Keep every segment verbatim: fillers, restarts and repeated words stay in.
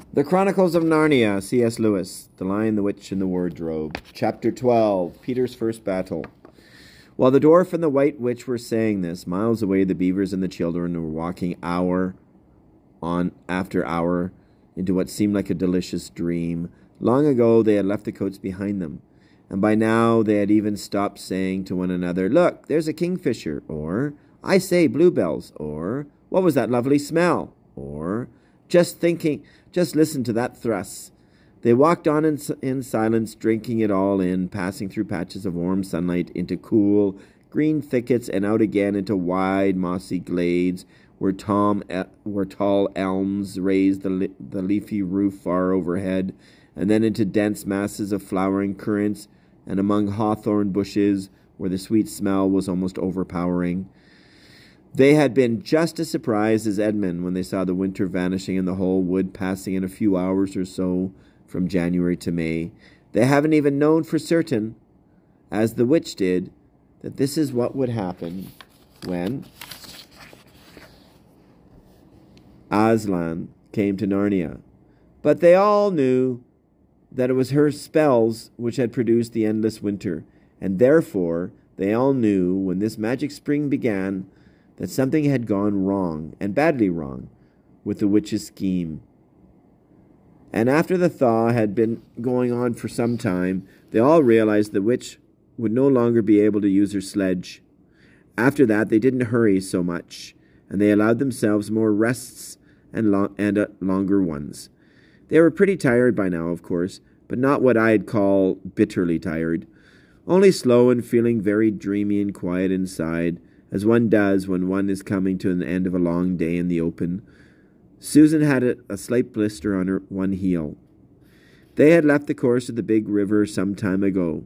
The Chronicles of Narnia, C S. Lewis, The Lion, the Witch, and the Wardrobe. Chapter twelve, Peter's First Battle. While the dwarf and the white witch were saying this, miles away the beavers and the children were walking hour on after hour into what seemed like a delicious dream. Long ago they had left the coats behind them, and by now they had even stopped saying to one another, "Look, there's a kingfisher," or "I say, bluebells," or "What was that lovely smell?" or "Just thinking, just listen to that thrush." They walked on in, in silence, drinking it all in, passing through patches of warm sunlight into cool, green thickets and out again into wide, mossy glades where, Tom, where tall elms raised the, the leafy roof far overhead, and then into dense masses of flowering currants and among hawthorn bushes where the sweet smell was almost overpowering. They had been just as surprised as Edmund when they saw the winter vanishing and the whole wood passing in a few hours or so from January to May. They haven't even known for certain, as the witch did, that this is what would happen when Aslan came to Narnia. But they all knew that it was her spells which had produced the endless winter, and therefore they all knew when this magic spring began that something had gone wrong, and badly wrong, with the witch's scheme. And after the thaw had been going on for some time, they all realized the witch would no longer be able to use her sledge. After that, they didn't hurry so much, and they allowed themselves more rests and, lo- and uh, longer ones. They were pretty tired by now, of course, but not what I'd call bitterly tired, only slow and feeling very dreamy and quiet inside, as one does when one is coming to an end of a long day in the open. Susan had a, a slight blister on her one heel. They had left the course of the big river some time ago,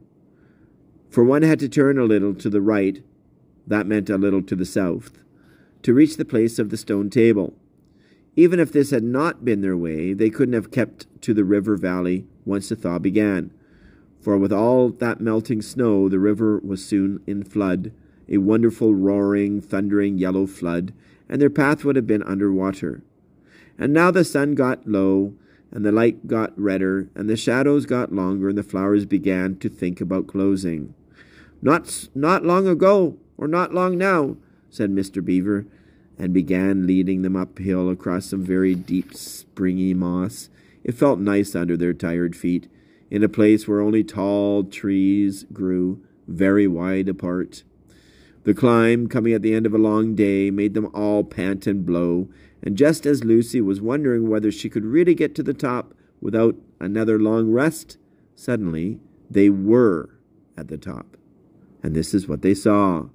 for one had to turn a little to the right, that meant a little to the south, to reach the place of the stone table. Even if this had not been their way, they couldn't have kept to the river valley once the thaw began, for with all that melting snow, the river was soon in flood, a wonderful, roaring, thundering yellow flood, and their path would have been under water. And now the sun got low, and the light got redder, and the shadows got longer, and the flowers began to think about closing. Not, not long ago, or not long now, said Mister Beaver, and began leading them uphill across some very deep, springy moss. It felt nice under their tired feet, in a place where only tall trees grew, very wide apart. The climb, coming at the end of a long day, made them all pant and blow, and just as Lucy was wondering whether she could really get to the top without another long rest, suddenly they were at the top. And this is what they saw.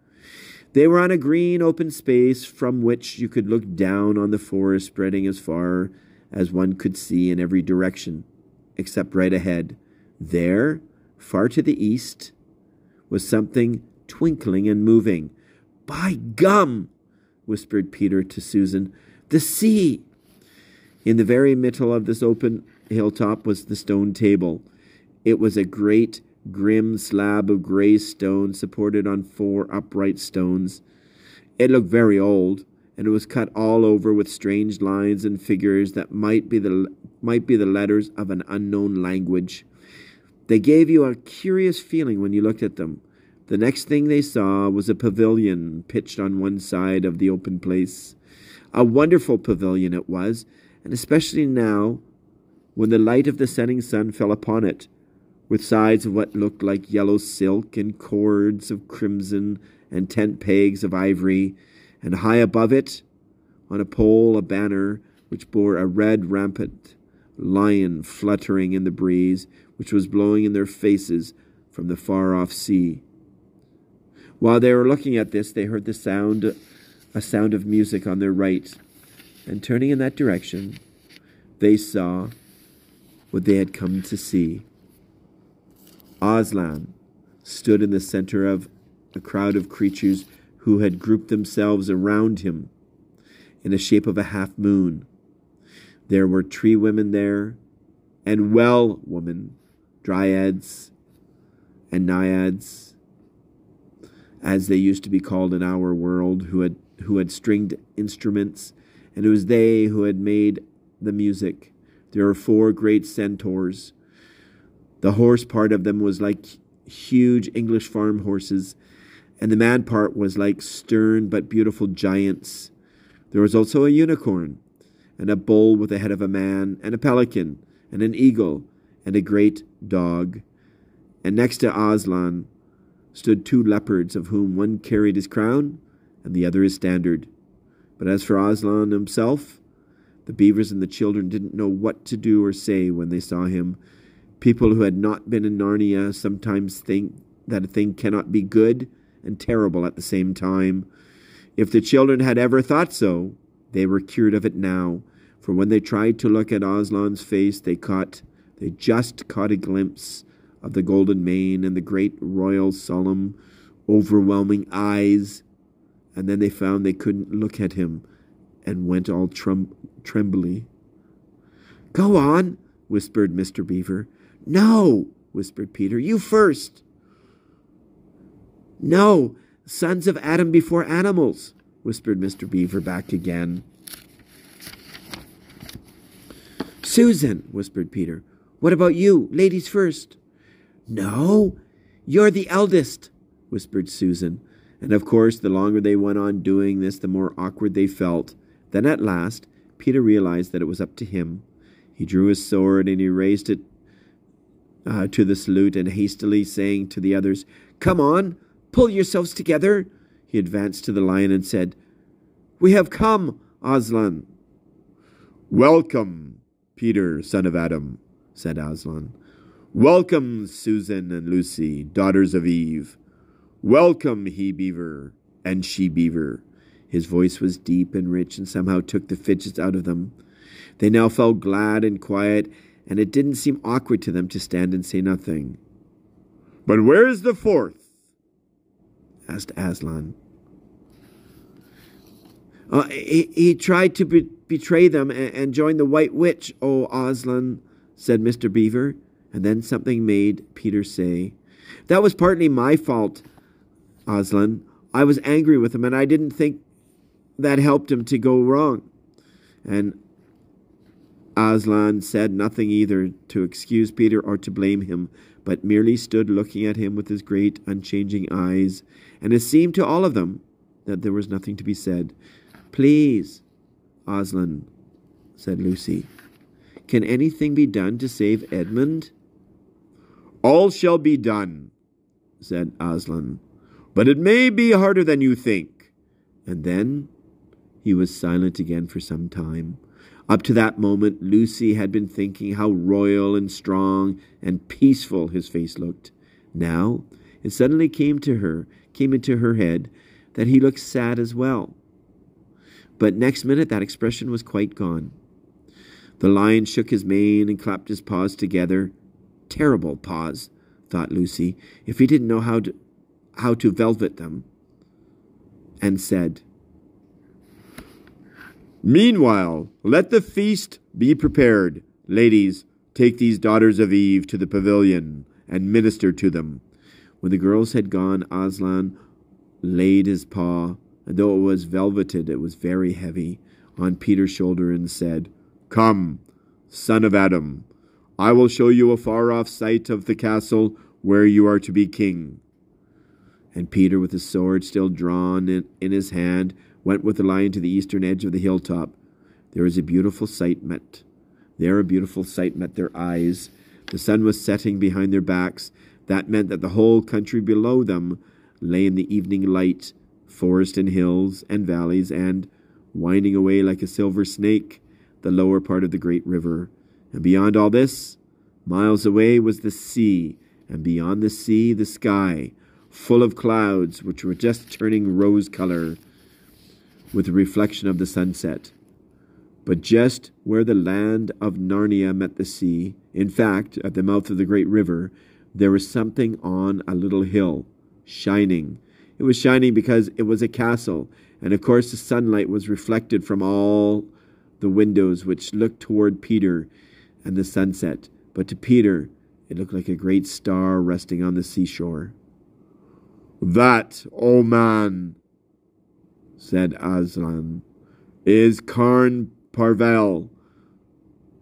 They were on a green open space from which you could look down on the forest spreading as far as one could see in every direction, except right ahead. There, far to the east, was something twinkling and moving. "By gum!" whispered Peter to Susan. "The sea!" In the very middle of this open hilltop was the stone table. It was a great, grim slab of grey stone supported on four upright stones. It looked very old, and it was cut all over with strange lines and figures that might be the might be the letters of an unknown language. They gave you a curious feeling when you looked at them. The next thing they saw was a pavilion pitched on one side of the open place. A wonderful pavilion it was, and especially now, when the light of the setting sun fell upon it, with sides of what looked like yellow silk and cords of crimson and tent pegs of ivory, and high above it, on a pole, a banner which bore a red rampant lion fluttering in the breeze, which was blowing in their faces from the far-off sea. While they were looking at this, they heard the sound, a sound of music on their right, and turning in that direction, they saw what they had come to see. Aslan stood in the center of a crowd of creatures who had grouped themselves around him in the shape of a half-moon. There were tree women there, and well women, dryads and naiads, as they used to be called in our world, who had who had stringed instruments, and it was they who had made the music. there were four great centaurs. The horse part of them was like huge English farm horses, and the man part was like stern but beautiful giants. There was also a unicorn, and a bull with the head of a man, and a pelican, and an eagle, and a great dog. And next to Aslan stood two leopards, of whom one carried his crown, and the other his standard. But as for Aslan himself, the beavers and the children didn't know what to do or say when they saw him. People who had not been in Narnia sometimes think that a thing cannot be good and terrible at the same time. If the children had ever thought so, they were cured of it now, for when they tried to look at Aslan's face, they caught, they just caught a glimpse of the golden mane and the great royal, solemn, overwhelming eyes, and then they found they couldn't look at him and went all trem- trembly. "Go on," whispered Mister Beaver. "No," whispered Peter. "You first." "No, sons of Adam before animals," whispered Mister Beaver back again. "Susan," whispered Peter. "What about you? Ladies first." "No, you're the eldest," whispered Susan. And of course, the longer they went on doing this, the more awkward they felt. Then at last, Peter realized that it was up to him. He drew his sword and he raised it uh, to the salute, and hastily saying to the others, "Come on, pull yourselves together," he advanced to the lion and said, "We have come, Aslan." "Welcome, Peter, son of Adam," said Aslan. "Welcome, Susan and Lucy, daughters of Eve. Welcome, he-beaver and she-beaver." His voice was deep and rich and somehow took the fidgets out of them. They now felt glad and quiet, and it didn't seem awkward to them to stand and say nothing. "But where is the fourth?" asked Aslan. Uh, he, he tried to be- betray them and, and join the White Witch, oh Aslan, said Mister Beaver. And then something made Peter say, "That was partly my fault, Aslan. I was angry with him, and I didn't think that helped him to go wrong." And Aslan said nothing either to excuse Peter or to blame him, but merely stood looking at him with his great unchanging eyes, and it seemed to all of them that there was nothing to be said. "Please, Aslan," said Lucy, "can anything be done to save Edmund?" "All shall be done," said Aslan, "but it may be harder than you think." And then he was silent again for some time. Up to that moment, Lucy had been thinking how royal and strong and peaceful his face looked. Now it suddenly came to her, came into her head, that he looked sad as well. But next minute that expression was quite gone. The lion shook his mane and clapped his paws together. Terrible paws, thought Lucy, if he didn't know how to, how to velvet them, and said, "Meanwhile, let the feast be prepared. Ladies, take these daughters of Eve to the pavilion and minister to them." When the girls had gone, Aslan laid his paw, and though it was velveted, it was very heavy, on Peter's shoulder and said, "Come, son of Adam, I will show you a far-off sight of the castle where you are to be king." And Peter, with his sword still drawn in, in his hand, went with the lion to the eastern edge of the hilltop. There was a beautiful sight met. There a beautiful sight met their eyes. The sun was setting behind their backs. That meant that the whole country below them lay in the evening light, forest and hills and valleys, and, winding away like a silver snake, the lower part of the great river. And beyond all this, miles away, was the sea, and beyond the sea, the sky, full of clouds which were just turning rose color with the reflection of the sunset. But just where the land of Narnia met the sea, in fact, at the mouth of the great river, there was something on a little hill, shining. It was shining because it was a castle, and of course the sunlight was reflected from all the windows which looked toward Peter and the sunset. But to Peter, it looked like a great star resting on the seashore. "That, O man," said Aslan, "is Carn Parvel,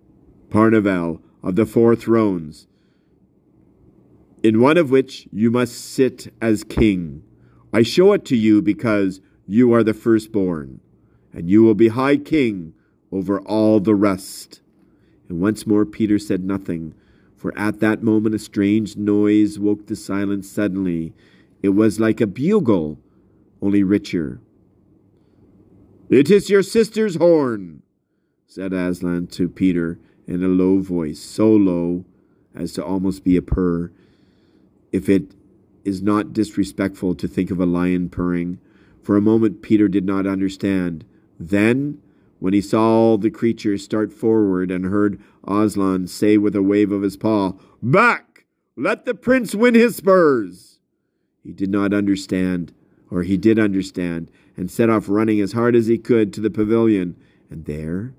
Parnival of the four thrones, in one of which you must sit as king. I show it to you because you are the firstborn, and you will be high king over all the rest." And once more Peter said nothing, for at that moment a strange noise woke the silence suddenly. It was like a bugle, only richer. "It is your sister's horn," said Aslan to Peter in a low voice, so low as to almost be a purr, if it is not disrespectful to think of a lion purring. For a moment Peter did not understand. Then, when he saw all the creatures start forward and heard Aslan say with a wave of his paw, "Back! Let the prince win his spurs!" he did not understand, or he did understand, and set off running as hard as he could to the pavilion. And there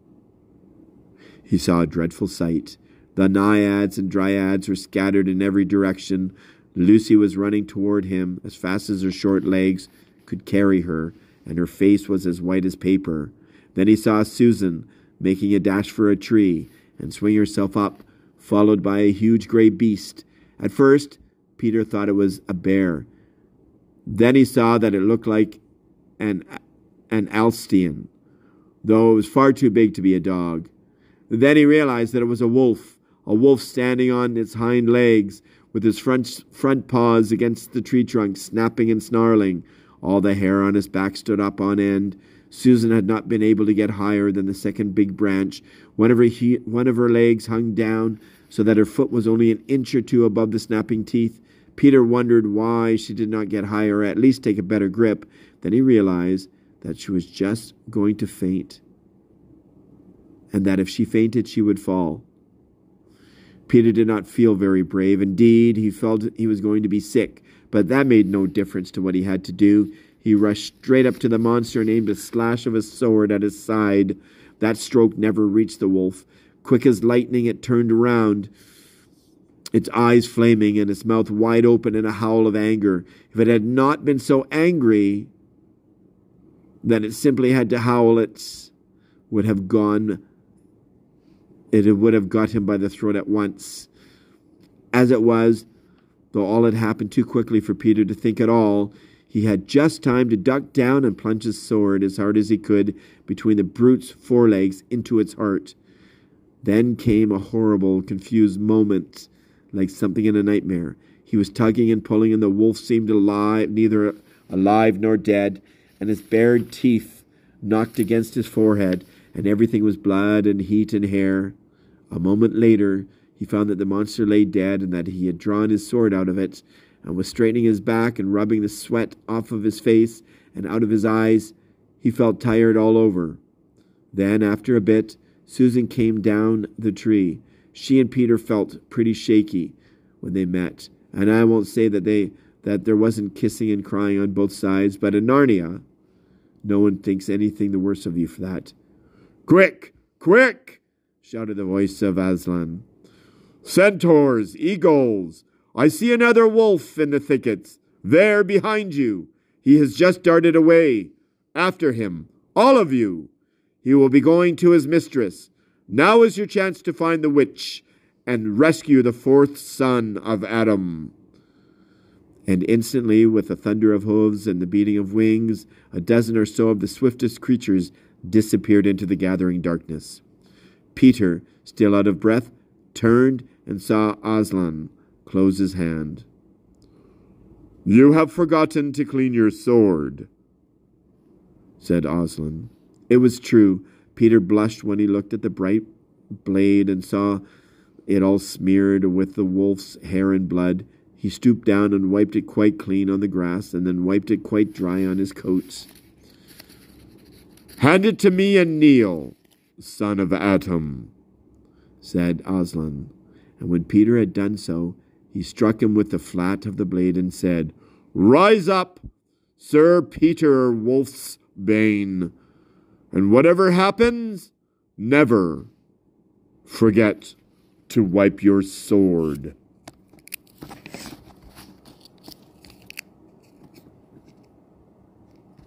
he saw a dreadful sight. The naiads and dryads were scattered in every direction. Lucy was running toward him as fast as her short legs could carry her, and her face was as white as paper. Then he saw Susan making a dash for a tree and swing herself up, followed by a huge grey beast. At first, Peter thought it was a bear. Then he saw that it looked like an, an Alcyon, though it was far too big to be a dog. Then he realized that it was a wolf, a wolf standing on its hind legs, with his front, front paws against the tree trunk, snapping and snarling. All the hair on his back stood up on end. Susan had not been able to get higher than the second big branch. One of her, he, one of her legs hung down so that her foot was only an inch or two above the snapping teeth. Peter wondered why she did not get higher, or at least take a better grip. Then he realized that she was just going to faint, and that if she fainted, she would fall. Peter did not feel very brave. Indeed, he felt he was going to be sick, but that made no difference to what he had to do. He rushed straight up to the monster and aimed a slash of his sword at his side. That stroke never reached the wolf. Quick as lightning, it turned around, its eyes flaming and its mouth wide open in a howl of anger. If it had not been so angry, then it simply had to howl. It would have gone It would have got him by the throat at once. As it was, though all had happened too quickly for Peter to think at all, he had just time to duck down and plunge his sword as hard as he could between the brute's forelegs into its heart. Then came a horrible, confused moment, like something in a nightmare. He was tugging and pulling, and the wolf seemed alive, neither alive nor dead, and his bared teeth knocked against his forehead, and everything was blood and heat and hair. A moment later, he found that the monster lay dead, and that he had drawn his sword out of it, and was straightening his back and rubbing the sweat off of his face and out of his eyes. He felt tired all over. Then, after a bit, Susan came down the tree. She and Peter felt pretty shaky when they met, and I won't say that they that there wasn't kissing and crying on both sides, but in Narnia, no one thinks anything the worse of you for that. "Quick! Quick!" shouted the voice of Aslan. "Centaurs! Eagles! I see another wolf in the thickets. There, behind you. He has just darted away. After him, all of you. He will be going to his mistress. Now is your chance to find the witch and rescue the fourth son of Adam." And instantly, with the thunder of hooves and the beating of wings, a dozen or so of the swiftest creatures disappeared into the gathering darkness. Peter, still out of breath, turned and saw Aslan close his hand. "You have forgotten to clean your sword," said Aslan. It was true. Peter blushed when he looked at the bright blade and saw it all smeared with the wolf's hair and blood. He stooped down and wiped it quite clean on the grass, and then wiped it quite dry on his coat. "Hand it to me and kneel, son of Atum," said Aslan. And when Peter had done so, he struck him with the flat of the blade and said, "Rise up, Sir Peter Wolfsbane, and whatever happens, never forget to wipe your sword."